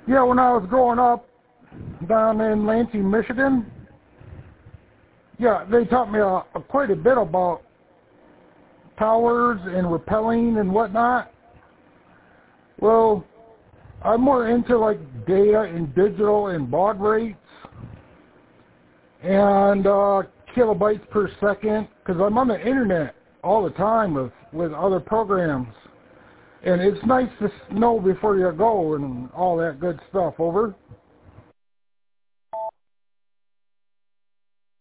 Yeah, when I was growing up down in Lansing, Michigan, yeah, they taught me quite a bit about towers and rappelling and whatnot. Well, I'm more into like data and digital and baud rates and kilobytes per second, because I'm on the internet all the time with other programs. And it's nice to know before you go and all that good stuff. Over.